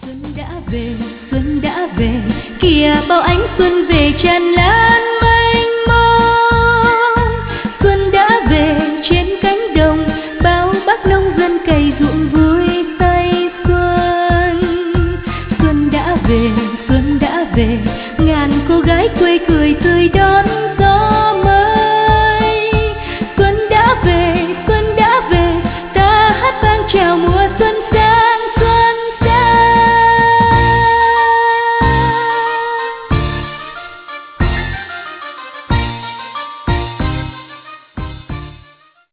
Xuân đã về, kìa bao ánh xuân về tràn lan.